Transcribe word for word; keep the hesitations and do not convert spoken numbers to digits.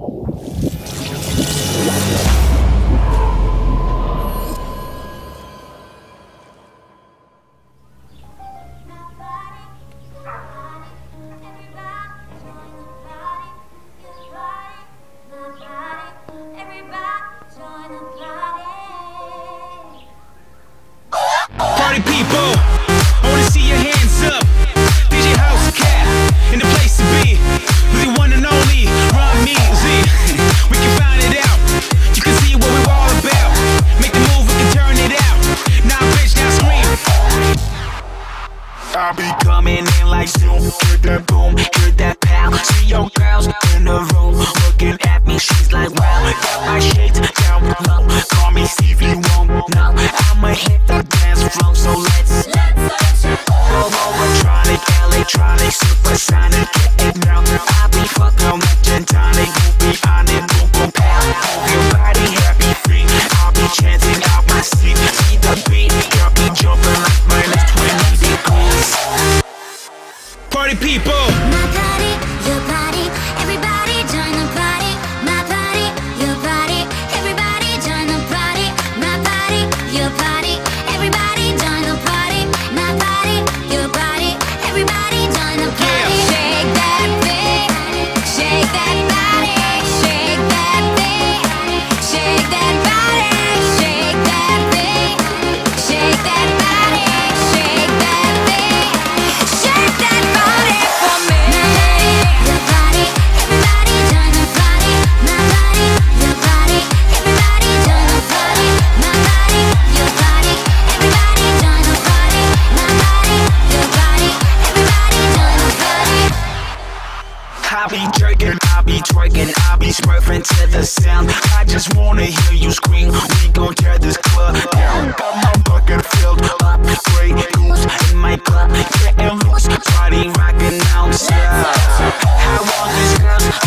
Party people, I wanna see your hands up. D J House Cat, in the place to be. The one and only Ron Measy. We can find it out. You can see what we're all about. Make the move, we can turn it out. Now bitch, now scream. I'll be coming in like zoom. Hear that boom, hear that pow. See your girls in the room looking at me. She's like, wow, got my shades down low. Call me Stevie Wonder. Now I'ma hit the dance floor, so let's go overtronic, electronic, supersonic. Get it now. I'll be fucking with tonic. We'll be on it, boom boom pow. Move your body, happy free. I'll be chanting out my seat. See the beat, girl be jumping like minus twenty degrees. Party people. My party, your party, everybody join the party. My party, your party, everybody join the party. My party, your party, everybody join the party. My party, your party, everybody join the party. Shake that thing, shake that body, shake that thing, shake that body, shake that thing, shake that body, shake that thing, shake that body for me. My body, your body, everybody join the party. My body, your body, everybody join the party. My body, your body, everybody join the party. My body, your body, everybody join the party. I'll be jerking, I'll be twerking, I'll be smurfing to the sound. I just wanna hear you scream. We gon' tear this club down. Got my bucket filled up, Grey Goose in my club, getting loose, party rocking outside. I want these girls